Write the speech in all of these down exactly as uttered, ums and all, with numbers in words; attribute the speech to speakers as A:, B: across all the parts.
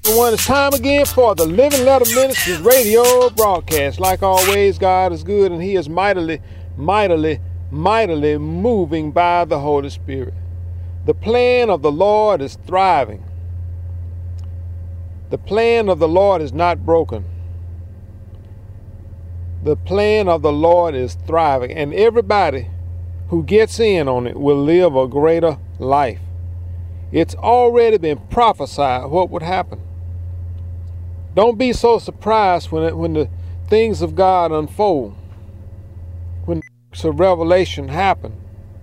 A: Everyone, it's time again for the Living Letter Ministries radio broadcast. Like always, God is good and He is mightily, mightily, mightily moving by the Holy Spirit. The plan of the Lord is thriving. The plan of the Lord is not broken. The plan of the Lord is thriving, and everybody who gets in on it will live a greater life. It's already been prophesied what would happen. Don't be so surprised when it, when the things of God unfold, when the revelation happen.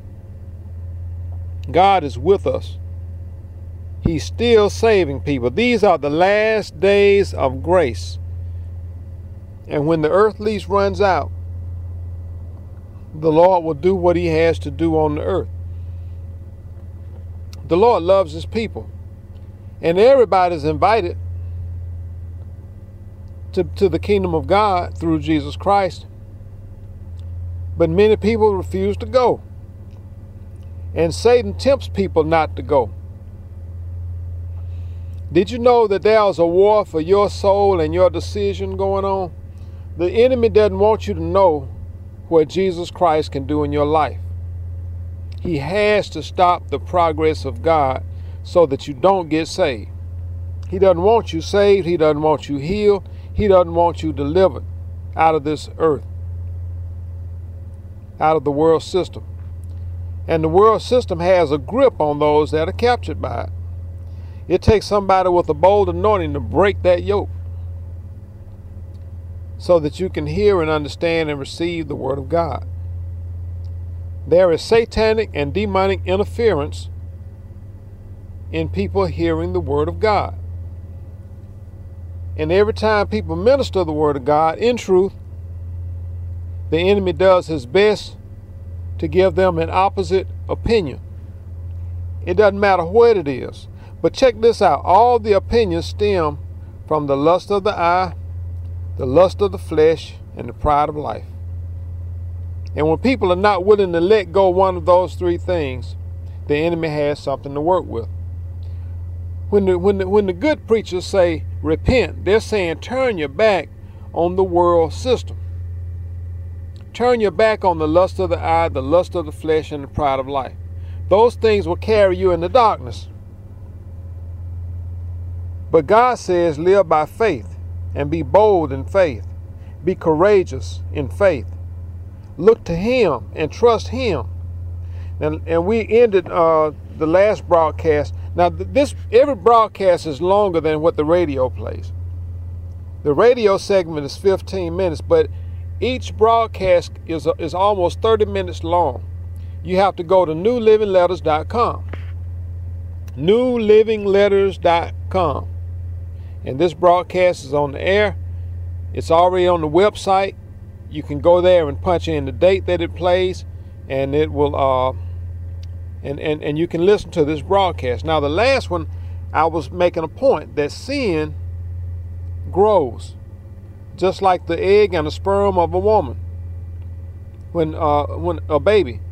A: God is with us. He's still saving people. These are the last days of grace. And when the earth lease runs out, the Lord will do what He has to do on the earth. The Lord loves His people, and everybody's invited to, to the kingdom of God through Jesus Christ. But many people refuse to go, and Satan tempts people not to go. Did you know that there's a war for your soul and your decision going on? The enemy doesn't want you to know what Jesus Christ can do in your life. He has to stop the progress of God so that you don't get saved. He doesn't want you saved. He doesn't want you healed. He doesn't want you delivered out of this earth, out of the world system. And the world system has a grip on those that are captured by it. It takes somebody with a bold anointing to break that yoke so that you can hear and understand and receive the Word of God. There is satanic and demonic interference in people hearing the Word of God. And every time people minister the Word of God in truth, the enemy does his best to give them an opposite opinion. It doesn't matter what it is. But check this out. All the opinions stem from the lust of the eye, the lust of the flesh, and the pride of life. And when people are not willing to let go one of those three things, the enemy has something to work with. When the, when the, when the good preachers say repent, they're saying turn your back on the world system. Turn your back on the lust of the eye, the lust of the flesh, and the pride of life. Those things will carry you in the darkness. But God says live by faith and be bold in faith. Be courageous in faith. Look to Him and trust Him. And, and we ended uh, the last broadcast. Now this every broadcast is longer than what the radio plays. The radio segment is fifteen minutes, but each broadcast is, is almost thirty minutes long. You have to go to new living letters dot com. new living letters dot com. And this broadcast is on the air. It's already on the website. You can go there and punch in the date that it plays, and it will uh and, and, and you can listen to this broadcast. Now the last one, I was making a point that sin grows just like the egg and the sperm of a woman. When uh when a baby.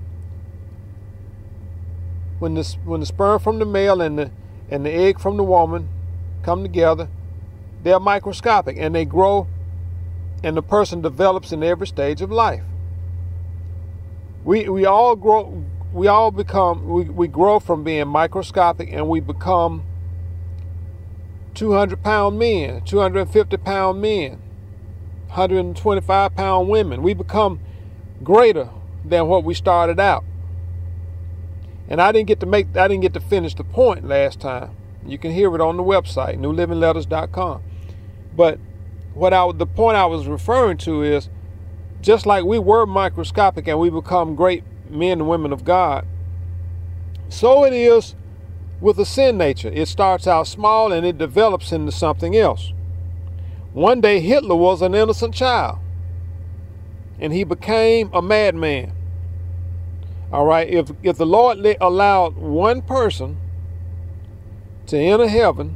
A: When the when the sperm from the male and the and the egg from the woman come together, they're microscopic and they grow, and the person develops in every stage of life. We we all grow we all become we, we grow from being microscopic, and we become two hundred pound men, two hundred fifty pound men, one hundred twenty-five pound women. We become greater than what we started out. And I didn't get to make I didn't get to finish the point last time. You can hear it on the website, new living letters dot com. But what I the point I was referring to is, just like we were microscopic and we become great men and women of God, so it is with the sin nature. It starts out small and it develops into something else. One day Hitler was an innocent child, and he became a madman. All right, if if the Lord allowed one person to enter heaven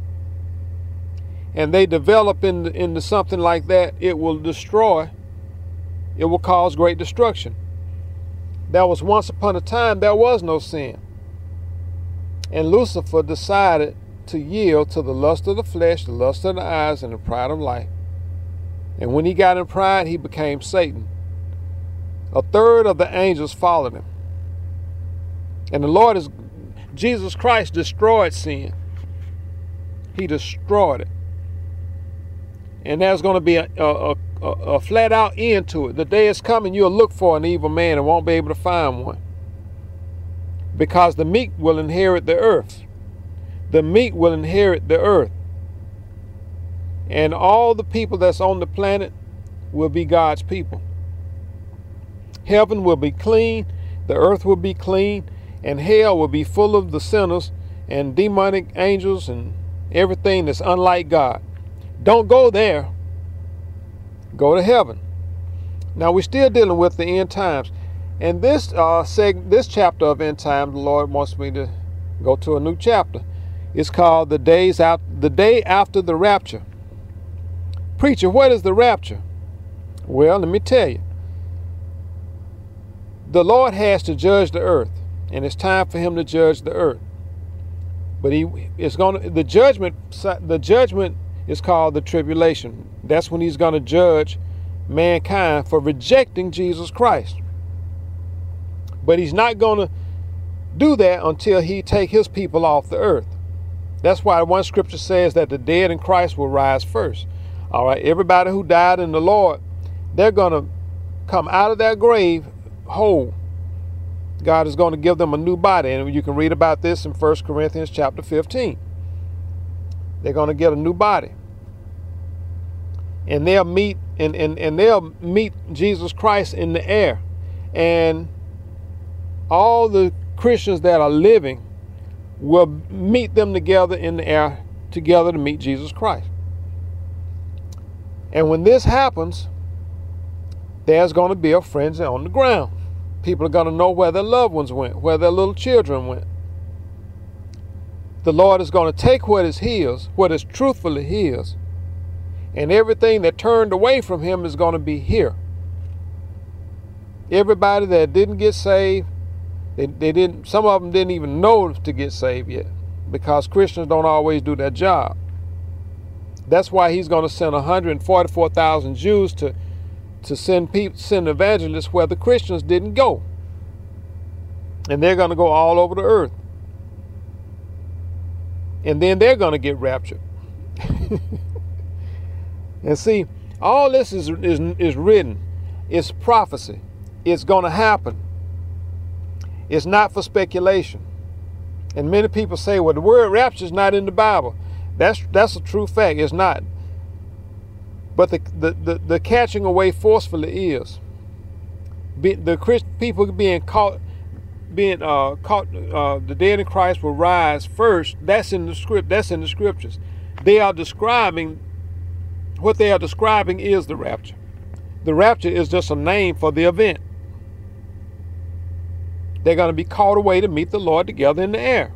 A: and they develop into, into something like that, it will destroy, it will cause great destruction. There was once upon a time there was no sin, and Lucifer decided to yield to the lust of the flesh, the lust of the eyes, and the pride of life. And when he got in pride, he became Satan. A third of the angels followed him. And the Lord is, Jesus Christ destroyed sin. He destroyed it. And there's going to be a, a, a, a flat out end to it. The day is coming, you'll look for an evil man and won't be able to find one. Because the meek will inherit the earth. The meek will inherit the earth. And all the people that's on the planet will be God's people. Heaven will be clean, the earth will be clean, and hell will be full of the sinners and demonic angels and everything that's unlike God. Don't go there. Go to heaven. Now we're still dealing with the end times. And this uh, seg- this chapter of end times, the Lord wants me to go to a new chapter. It's called the days out, the day after the rapture. Preacher, what is the rapture? Well, let me tell you. The Lord has to judge the earth, and it's time for him to judge the earth. But he is going to, the judgment the judgment is called the tribulation. That's when he's going to judge mankind for rejecting Jesus Christ. But he's not going to do that until he take his people off the earth. That's why one scripture says that the dead in Christ will rise first. All right, everybody who died in the Lord, they're going to come out of their grave whole. God is going to give them a new body, and you can read about this in First Corinthians chapter fifteen. They're going to get a new body, and they'll meet and, and, and they'll meet Jesus Christ in the air, and all the Christians that are living will meet them together in the air together to meet Jesus Christ. And when this happens, there's going to be a frenzy on the ground. People are going to know where their loved ones went, where their little children went. The Lord is going to take what is his, what is truthfully his, and everything that turned away from him is going to be here. Everybody that didn't get saved, they, they didn't. Some of them didn't even know to get saved yet, because Christians don't always do their job. That's why he's going to send one hundred forty-four thousand Jews to to send people, send evangelists where the Christians didn't go. And they're going to go all over the earth. And then they're going to get raptured. And see, all this is, is, is written. It's prophecy. It's going to happen. It's not for speculation. And many people say, well, the word rapture is not in the Bible. That's, that's a true fact. It's not. But the, the, the, the catching away forcefully is. Be, the Christ, people being caught, being uh, caught, uh, the dead in Christ will rise first. That's in the script. That's in the scriptures. They are describing, what they are describing is the rapture. The rapture is just a name for the event. They're going to be caught away to meet the Lord together in the air.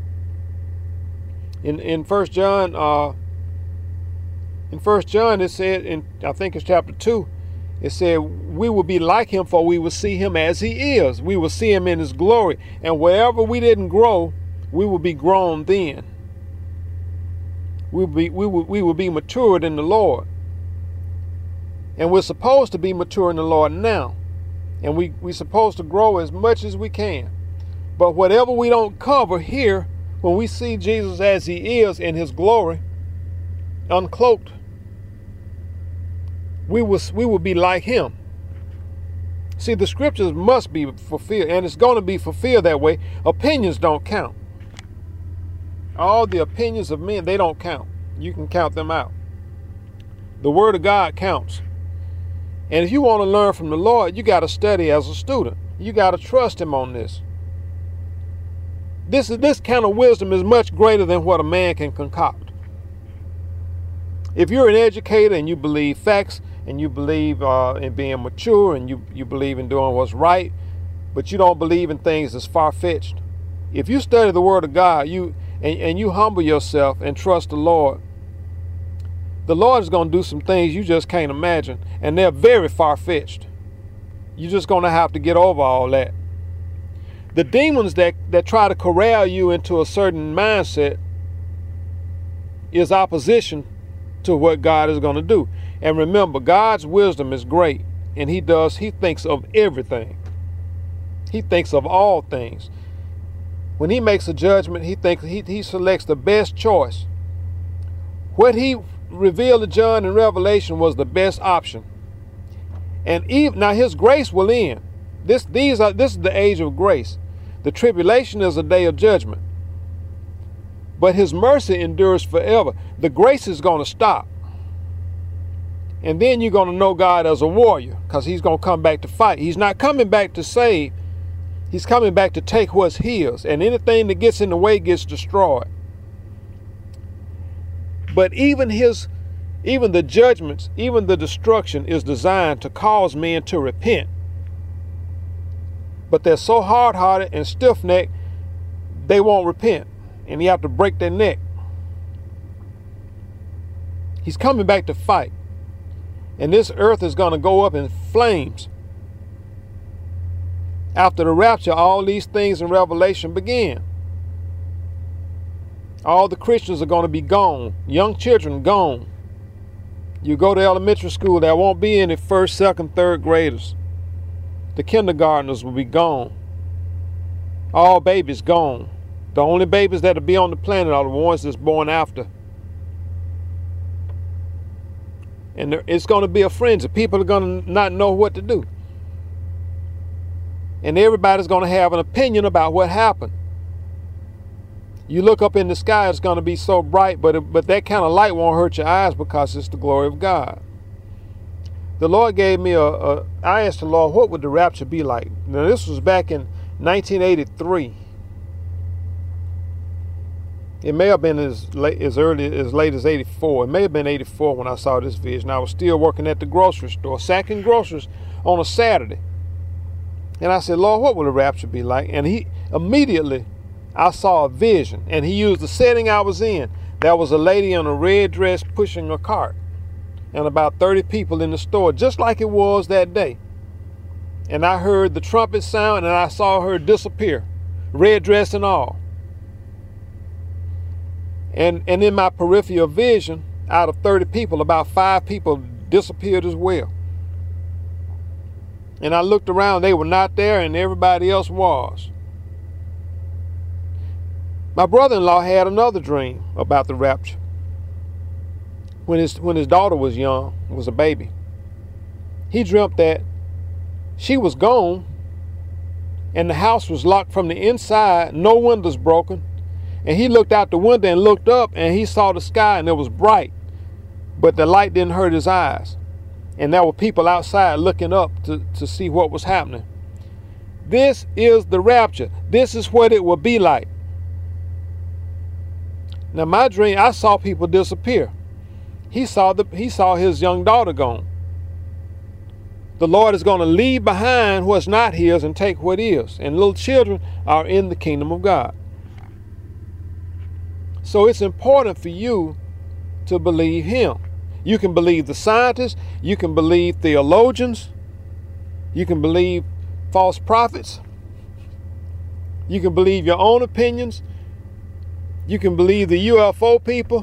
A: In in First John, uh, in First John, it said, in I think it's chapter two, it said, we will be like him, for we will see him as he is. We will see him in his glory. And wherever we didn't grow, we will be grown then. We will be, we will, we will be matured in the Lord. And we're supposed to be mature in the Lord now. And we, we're supposed to grow as much as we can. But whatever we don't cover here, when we see Jesus as he is in his glory, uncloaked, we will, we will be like him. See, the scriptures must be fulfilled, and it's going to be fulfilled that way. Opinions don't count. All the opinions of men, they don't count. You can count them out. The word of God counts. And if you want to learn from the Lord, you got to study as a student. You got to trust him on this. This is this kind of wisdom is much greater than what a man can concoct. If you're an educator and you believe facts and you believe uh, in being mature and you, you believe in doing what's right, but you don't believe in things that's far-fetched, if you study the word of God you and, and you humble yourself and trust the Lord, the Lord is going to do some things you just can't imagine, and they're very far-fetched. You're just going to have to get over all that. The demons that, that try to corral you into a certain mindset, is opposition to what God is going to do. And remember, God's wisdom is great, and he does, he thinks of everything. He thinks of all things. When he makes a judgment, he thinks he, he selects the best choice. What he revealed to John in Revelation was the best option. And even now his grace will end. This these are this is the age of grace. The tribulation is a day of judgment. But his mercy endures forever. The grace is going to stop. And then you're going to know God as a warrior, because he's going to come back to fight. He's not coming back to save. He's coming back to take what's his. And anything that gets in the way gets destroyed. But even his, even the judgments, even the destruction is designed to cause men to repent. But they're so hard-hearted and stiff-necked, they won't repent. And you have to break their neck. He's coming back to fight. And this earth is going to go up in flames. After the rapture, all these things in Revelation begin. All the Christians are going to be gone. Young children gone. You go to elementary school, there won't be any first, second, third graders. The kindergartners will be gone. All babies gone. The only babies that will be on the planet are the ones that's born after. And there, it's going to be a frenzy. People are going to not know what to do. And everybody's going to have an opinion about what happened. You look up in the sky, it's going to be so bright, but, it, but that kind of light won't hurt your eyes because it's the glory of God. The Lord gave me a, a, I asked the Lord, what would the rapture be like? Now, this was back in nineteen eighty-three. It may have been as late, as early as late as eighty-four. It may have been eighty-four when I saw this vision. I was still working at the grocery store, sacking groceries on a Saturday. And I said, Lord, what will the rapture be like? And he immediately, I saw a vision. And he used the setting I was in. There was a lady in a red dress pushing a cart. And about thirty people in the store, just like it was that day. And I heard the trumpet sound, and I saw her disappear, red dress and all. And, and in my peripheral vision, out of thirty people, about five people disappeared as well. And I looked around, they were not there, and everybody else was. My brother-in-law had another dream about the rapture. When his, when his daughter was young, was a baby. He dreamt that she was gone, and the house was locked from the inside, no windows broken. And he looked out the window and looked up, and he saw the sky, and it was bright. But the light didn't hurt his eyes. And there were people outside looking up to, to see what was happening. This is the rapture. This is what it will be like. Now, my dream, I saw people disappear. He saw the he saw his young daughter gone. The Lord is going to leave behind what's not his and take what is. And little children are in the kingdom of God. So it's important for you to believe him. You can believe the scientists. You can believe theologians. You can believe false prophets. You can believe your own opinions. You can believe the U F O people.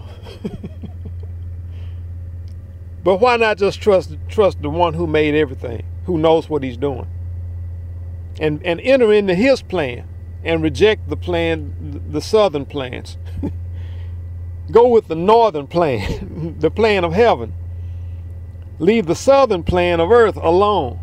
A: But why not just trust trust the one who made everything, who knows what he's doing? And, and enter into his plan and reject the plan, the southern plans. Go with the northern plan, the plan of heaven. Leave the southern plan of earth alone.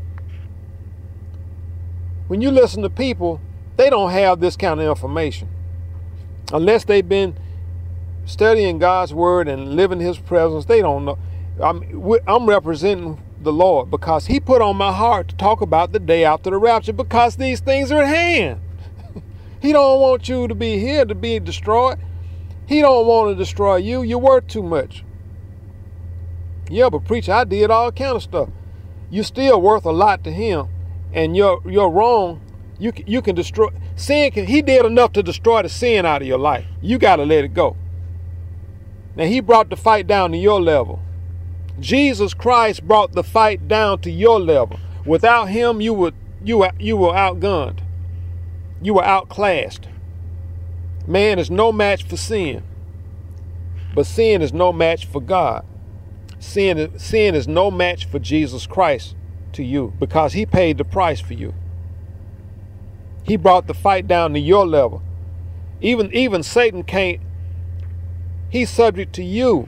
A: When you listen to people, they don't have this kind of information. Unless they've been studying God's word and living his presence, they don't know. I'm, I'm representing the Lord because he put on my heart to talk about the day after the rapture, because these things are at hand. He don't want you to be here to be destroyed. He don't want to destroy you. You're worth too much. Yeah, but preacher, I did all kind of stuff. You're still worth a lot to him, and you're you're wrong. You can, you can destroy sin. Can, he did enough to destroy the sin out of your life. You got to let it go. Now he brought the fight down to your level. Jesus Christ brought the fight down to your level. Without him, you would you were you were outgunned. You were outclassed. Man is no match for sin. But sin is no match for God. Sin, sin is no match for Jesus Christ to you, because he paid the price for you. He brought the fight down to your level. Even, even Satan can't, he's subject to you.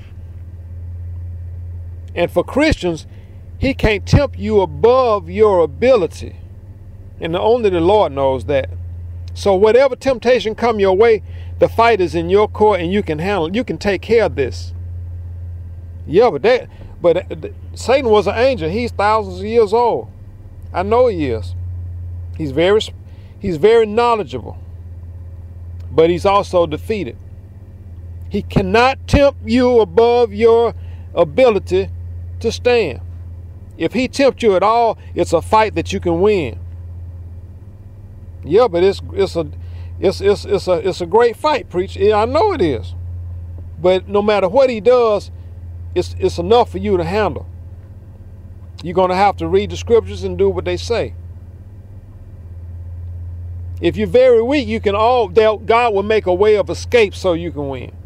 A: And for Christians, he can't tempt you above your ability. And only the Lord knows that. So whatever temptation come your way, the fight is in your court and you can handle it. You can take care of this. Yeah, but that, but Satan was an angel. He's thousands of years old. I know he is. He's very, he's very knowledgeable. But he's also defeated. He cannot tempt you above your ability to stand. If he tempts you at all, it's a fight that you can win. Yeah, but it's it's a it's it's it's a it's a great fight, preach. Yeah, I know it is. But no matter what he does, it's it's enough for you to handle. You're gonna have to read the scriptures and do what they say. If you're very weak, you can all God will make a way of escape so you can win.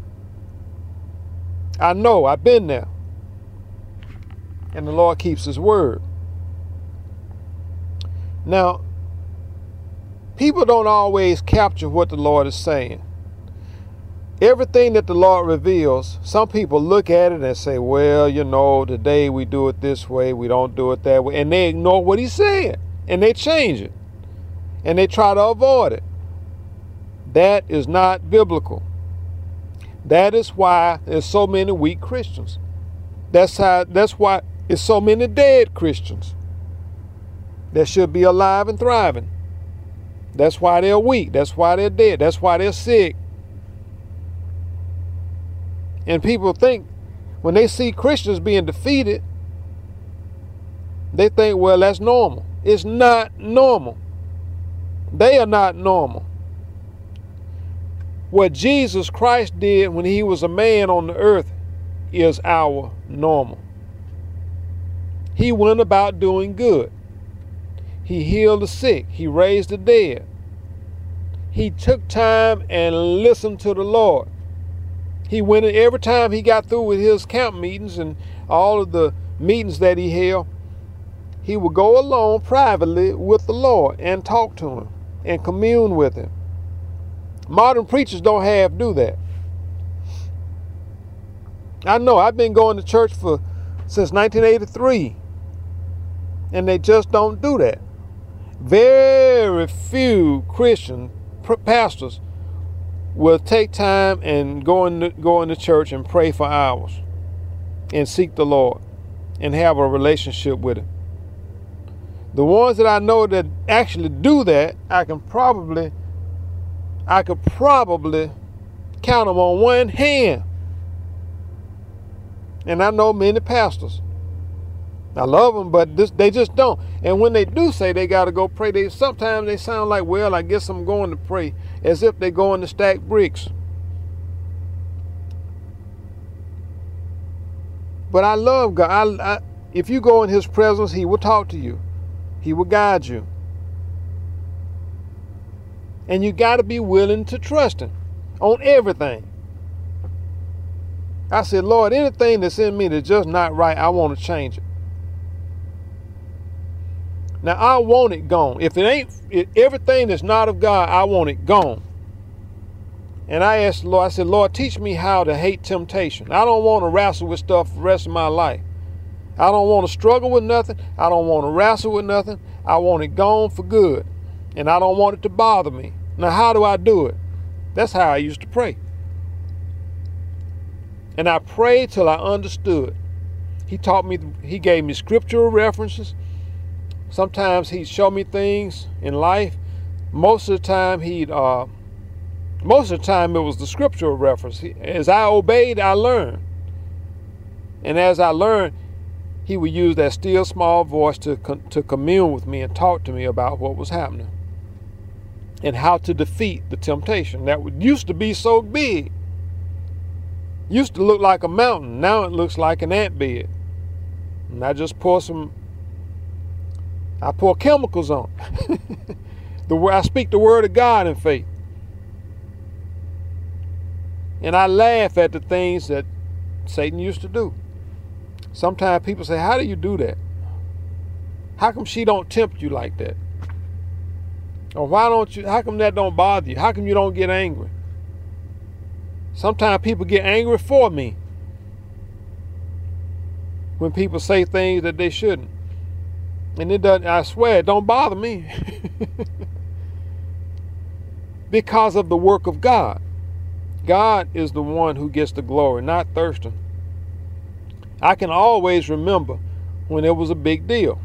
A: I know, I've been there. And the Lord keeps his word. Now, people don't always capture what the Lord is saying. Everything that the Lord reveals, some people look at it and say, well, you know, today we do it this way, we don't do it that way. And they ignore what he said. And they change it. And they try to avoid it. That is not biblical. That is why there's so many weak Christians. That's how. That's why there's so many dead Christians that should be alive and thriving. That's why they're weak. That's why they're dead. That's why they're sick. And people think when they see Christians being defeated, they think, well, that's normal. It's not normal. They are not normal. What Jesus Christ did when he was a man on the earth is our normal. He went about doing good. He healed the sick. He raised the dead. He took time and listened to the Lord. He went in every time he got through with his camp meetings and all of the meetings that he held, he would go alone privately with the Lord and talk to him and commune with him. Modern preachers don't have do that. I know, I've been going to church for since nineteen eighty-three, and they just don't do that. Very few Christian pastors will take time and go in, the, go into church and pray for hours and seek the Lord and have a relationship with him. The ones that I know that actually do that, I can probably, I could probably count them on one hand. And I know many pastors. I love them, but this, they just don't. And when they do say they got to go pray, they sometimes they sound like, well, I guess I'm going to pray, as if they're going to stack bricks. But I love God. I, I, if you go in his presence, he will talk to you. He will guide you. And you got to be willing to trust him on everything. I said, Lord, anything that's in me that's just not right, I want to change it. Now, I want it gone. If it ain't, if everything that's not of God, I want it gone. And I asked the Lord, I said, Lord, teach me how to hate temptation. I don't want to wrestle with stuff for the rest of my life. I don't want to struggle with nothing. I don't want to wrestle with nothing. I want it gone for good. And I don't want it to bother me. Now, how do I do it? That's how I used to pray. And I prayed till I understood. He taught me, he gave me scriptural references. Sometimes he'd show me things in life. Most of the time he'd, uh, most of the time it was the scriptural reference. As I obeyed, I learned. And as I learned, he would use that still small voice to, to commune with me and talk to me about what was happening and how to defeat the temptation that used to be so big. Used to look like a mountain. Now it looks like an ant bed. And I just pour some, I pour chemicals on it. the, I speak the word of God in faith. And I laugh at the things that Satan used to do. Sometimes people say, how do you do that? How come she don't tempt you like that? Or why don't you, how come that don't bother you? How come you don't get angry? Sometimes people get angry for me when people say things that they shouldn't. And it doesn't, I swear, it don't bother me. Because of the work of God. God is the one who gets the glory, not Thurston. I can always remember when it was a big deal.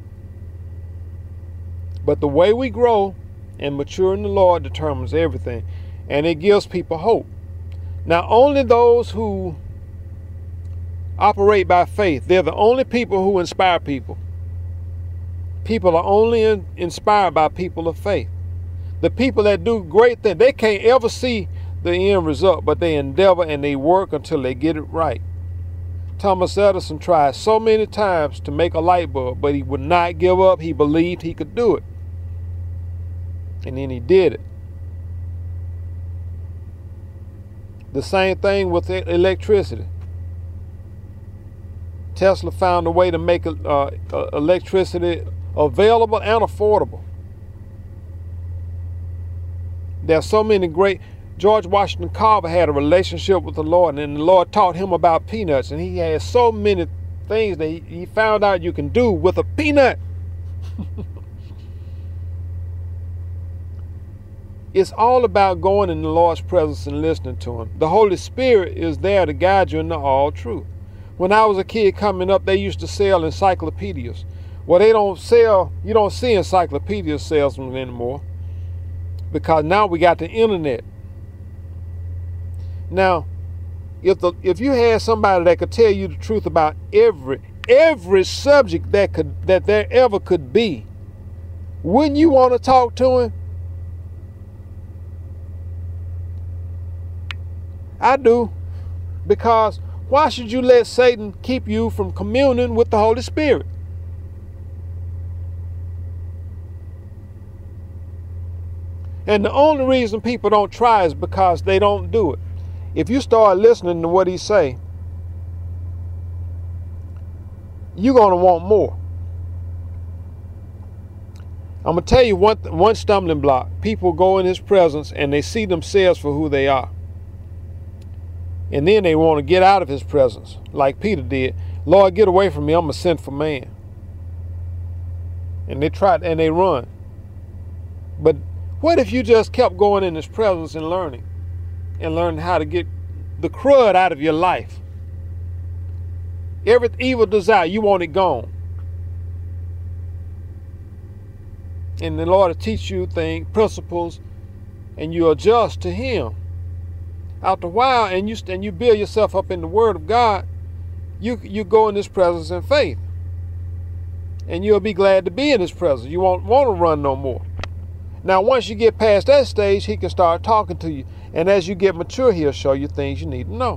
A: But the way we grow and mature in the Lord determines everything. And it gives people hope. Now, only those who operate by faith, they're the only people who inspire people. People are only in, inspired by people of faith. The people that do great things, they can't ever see the end result, but they endeavor and they work until they get it right. Thomas Edison tried so many times to make a light bulb, but he would not give up. He believed he could do it. And then he did it. The same thing with electricity. Tesla found a way to make uh, electricity available and affordable. There's so many great... George Washington Carver had a relationship with the Lord, and the Lord taught him about peanuts, and he had so many things that he, he found out you can do with a peanut. It's all about going in the Lord's presence and listening to him. The Holy Spirit is there to guide you into all truth. When I was a kid coming up, they used to sell encyclopedias. Well, they don't sell, you don't see encyclopedia salesmen anymore, because now we got the internet. Now, if the if you had somebody that could tell you the truth about every every subject that could that there ever could be, wouldn't you want to talk to him? I do. Because why should you let Satan keep you from communing with the Holy Spirit? And the only reason people don't try is because they don't do it. If you start listening to what he say, you're going to want more. I'm going to tell you one, one stumbling block. People go in his presence and they see themselves for who they are. And then they want to get out of his presence, like Peter did. Lord, get away from me. I'm a sinful man. And they try and they run. But what if you just kept going in his presence and learning? And learning how to get the crud out of your life. Every evil desire, you want it gone. And the Lord will teach you things, principles, and you adjust to him. After a while, and you and you build yourself up in the Word of God, you you go in His presence in faith, and you'll be glad to be in His presence. You won't want to run no more. Now, once you get past that stage, He can start talking to you, and as you get mature, He'll show you things you need to know.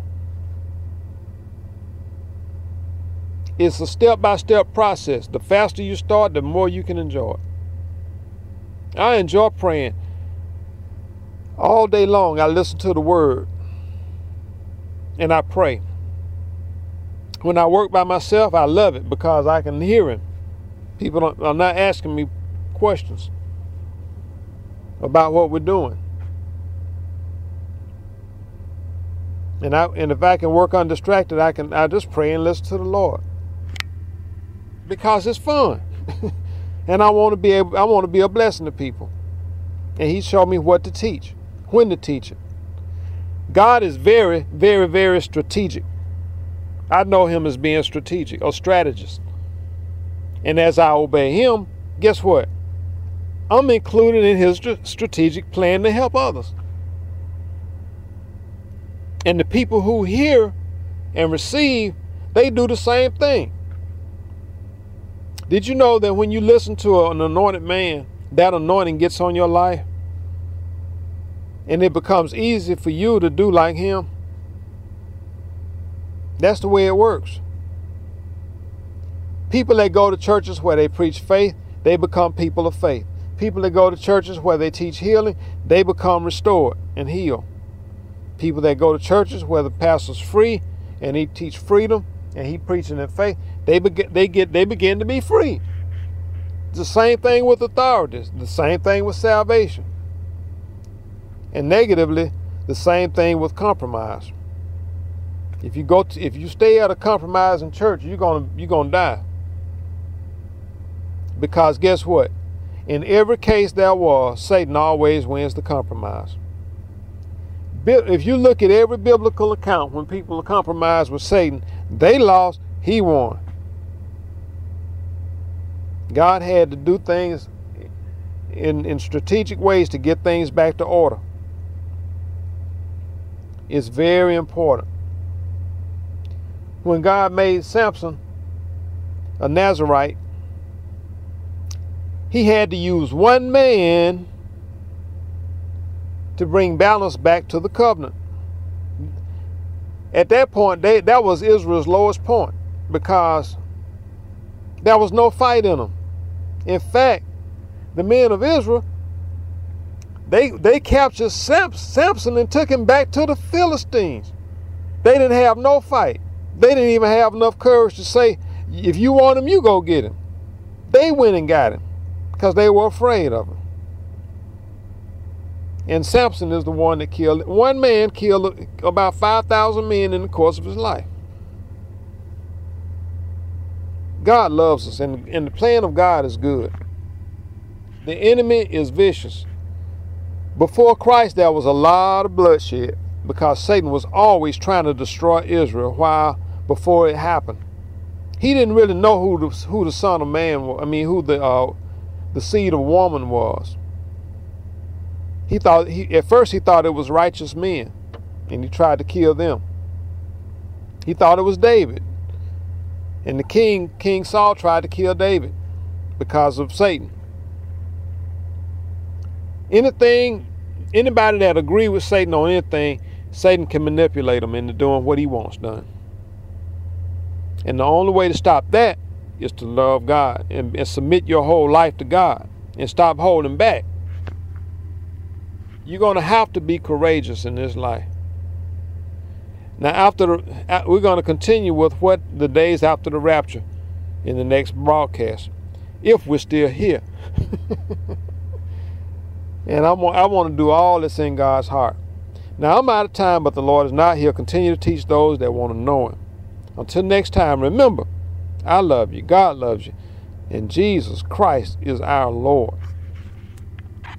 A: It's a step-by-step process. The faster you start, the more you can enjoy it. I enjoy praying. All day long, I listen to the Word. And I pray. When I work by myself, I love it because I can hear Him. People don't, are not asking me questions about what we're doing. And I and if I can work undistracted, I can I just pray and listen to the Lord. Because it's fun. And I want to be able I want to be a blessing to people. And He showed me what to teach, when to teach it. God is very, very, very strategic. I know Him as being strategic or strategist. And as I obey Him, guess what? I'm included in His strategic plan to help others. And the people who hear and receive, they do the same thing. Did you know that when you listen to an anointed man, that anointing gets on your life? And it becomes easy for you to do like him? That's the way it works. People that go to churches where they preach faith, they become people of faith. People that go to churches where they teach healing, they become restored and healed. People that go to churches where the pastor's free and he teach freedom and he preaching in faith, they begin, they get, they begin to be free. It's the same thing with authorities. The same thing with salvation. And negatively, the same thing with compromise. If you go, to, if you stay at a compromising church, you're gonna, you're gonna die. Because guess what? In every case there was, Satan always wins the compromise. If you look at every biblical account, when people compromised with Satan, they lost, he won. God had to do things in, in strategic ways to get things back to order. It's very important. When God made Samson a Nazarite, he had to use one man to bring balance back to the covenant. At that point, they, that was Israel's lowest point, because there was no fight in them. In fact, the men of Israel, they, they captured Samson and took him back to the Philistines. They didn't have no fight. They didn't even have enough courage to say, if you want him, you go get him. They went and got him because they were afraid of him. And Samson is the one that killed, one man killed about five thousand men in the course of his life. God loves us, and, and the plan of God is good. The enemy is vicious. Before Christ, there was a lot of bloodshed because Satan was always trying to destroy Israel while before it happened. He didn't really know who the, who the son of man was, I mean, who the, uh, the seed of woman was. He thought, he, at first he thought it was righteous men, and he tried to kill them. He thought it was David. And the king, King Saul, tried to kill David because of Satan. Anything, anybody that agree with Satan on anything, Satan can manipulate them into doing what he wants done. And the only way to stop that is to love God and, and submit your whole life to God and stop holding back. You're going to have to be courageous in this life. Now, after the, we're going to continue with what the days after the rapture in the next broadcast, if we're still here. And I'm, I want to do all that's in God's heart. Now, I'm out of time, but the Lord is not here. Continue to teach those that want to know Him. Until next time, remember, I love you, God loves you, and Jesus Christ is our Lord.